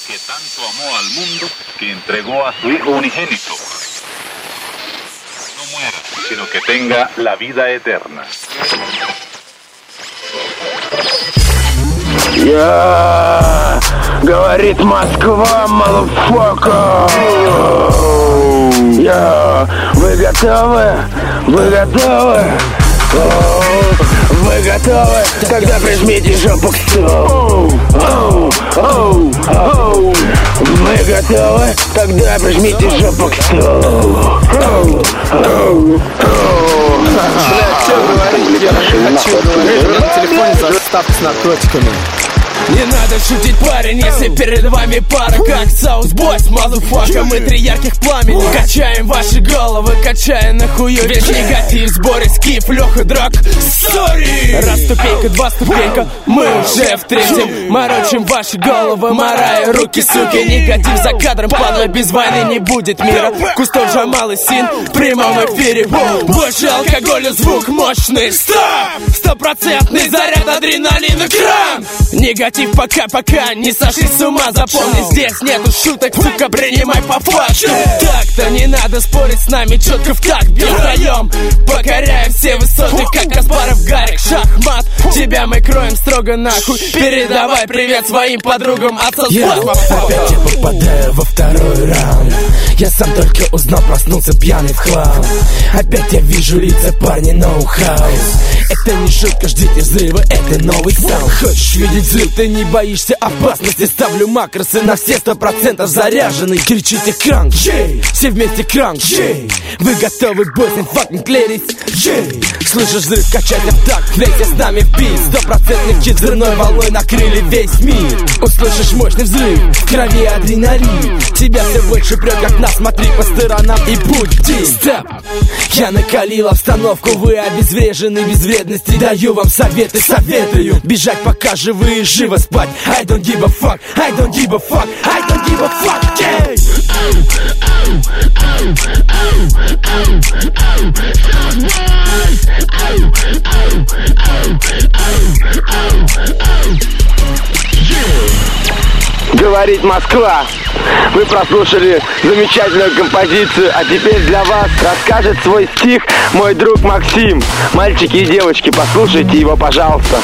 que tanto amó al mundo que entregó a su Hijo unigénito. No muera, sino que tenga la vida eterna. Я, говорит Москва, motherfucker. Я, вы готовы? Вы готовы? Вы готовы? Тогда прижмите жопу к столу. Вы готовы? Тогда прижмите жопу к столу. Блядь, что говорить? Я хочу говорить. На телефоне заставка с наркотиками. Не надо шутить, парень, если перед вами пара как South Boys, motherfucker. Мы три ярких пламени. Качаем ваши головы, качая на хую. Весь негатив, сборы, скиф, Леха, драк. Сори! Раз ступенька, два ступенька, мы уже в третьем. Морочим ваши головы, морая руки, суки. Негатив за кадром, падла, без войны не будет мира. Кустов, Джамал и Син в прямом эфире. Больше алкоголя, звук мощный. Стоп! Стопроцентный заряд, адреналин, экран. Негатив пока не сошли с ума. Запомни, здесь нету шуток, сука, принимай по факту. Так-то не надо спорить с нами, четко в такт бьем втроем. Покоряем все высоты, как Каспаров, Гарик, шахмат. Тебя мы кроем строго нахуй. Передавай привет своим подругам от соцсетей. Опять я попадаю во второй раунд. Я сам только узнал, проснулся пьяный в хлам. Опять я вижу лица парней, ноу-хаус. Это не шутка, ждите взрыва, это новый саунд. Хочешь видеть взрыв, ты не боишься опасности. Ставлю макросы на все 100% заряженный. Кричите кранк, джей, все вместе кранк, джей. Вы готовы, boys and fucking ladies, джей. Слышишь взрыв, качать в такт, вместе с нами в бит. 100% хит взрывной волной накрыли весь мир. Услышишь мощный взрыв, в крови адреналин. Тебя все больше прет, как нас, смотри по сторонам и будь дим. Стоп, я накалил обстановку, вы обезврежены без вредности. Даю вам советы, советую бежать, пока живые, живо спать. I don't give a fuck, I don't give a fuck, I don't give a fuck, yeah. Говорит Москва. Вы прослушали замечательную композицию, а теперь для вас расскажет свой стих мой друг Максим. Мальчики и девочки, послушайте его, пожалуйста.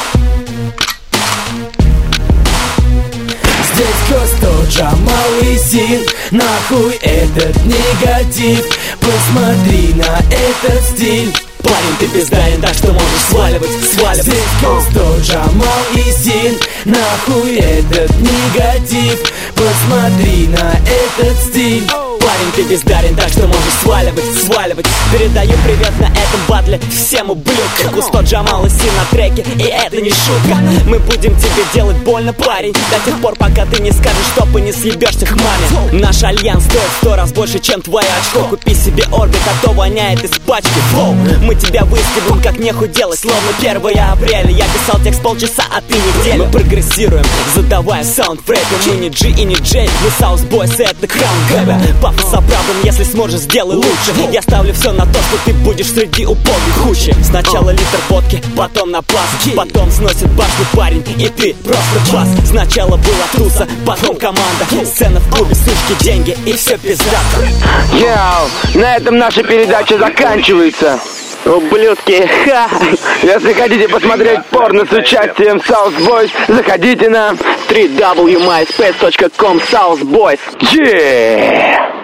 Здесь Косто, Джамал и Син. Нахуй этот негатив. Посмотри на этот стиль. Парень, ты пиздарен, так что можешь сваливать. Здесь Косто, Джамал и Син. Нахуй этот негатив. Посмотри на этот стиль. Парень, ты бездарен, так что можешь сваливать. Передаю привет на этом батле всем ублюдкам. Кусто, Джамал и Син на треке, и это не шутка. Мы будем тебе делать больно, парень, до тех пор, пока ты не скажешь стоп и не съебешься к маме. Наш альянс стоит 100 раз больше, чем твое очко. Купи себе орбит, а то воняет из пачки. Фоу, мы тебя выскиваем, как нехуй делать. Словно 1 апреля, я писал текст полчаса, а ты неделю. Мы прогрессируем, задавая саунд в рэпе. Мы не G и не J, мы South Boys, это Краун Гэббе. Пафос оправдан, если сможешь, сделай лучше. Я ставлю все на то, что ты будешь среди убогих хуже. Сначала литр водки, потом на пас. Потом сносит башню парень, и ты просто бас. Сначала была туса, потом команда. Сцена в клубе, сушки, деньги, и все пиздато. Йоу, на этом наша передача заканчивается. Ублюдки, ха! Если хотите посмотреть порно с участием South Boys, заходите на www.myspace.com/South Boys. Yeah!